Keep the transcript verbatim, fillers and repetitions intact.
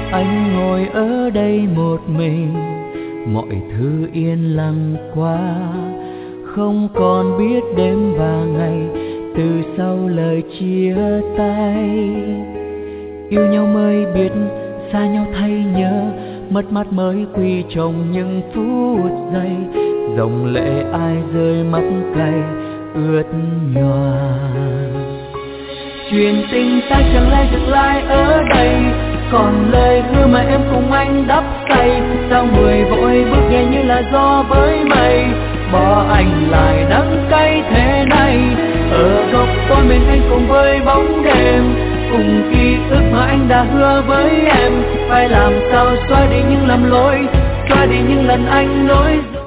Anh ngồi ở đây một mình, mọi thứ yên lặng quá, không còn biết đêm và ngày từ sau lời chia tay. Yêu nhau mới biết xa nhau thay nhớ, mất mát mới quy trong những phút giây, dòng lệ ai rơi mắt cay ướt nhòa. Chuyện tình ta chẳng lẽ dừng lại ở đây, còn lời hứa mà em cùng anh đắp say, sao người vội bước nhẹ như là gió với mây, bỏ anh lại đắng cay thế này. Ở góc tôi mình anh cùng với bóng đêm, cùng ký ức mà anh đã hứa với em, phải làm sao xóa đi những lầm lỗi, xóa đi những lần anh nói dối.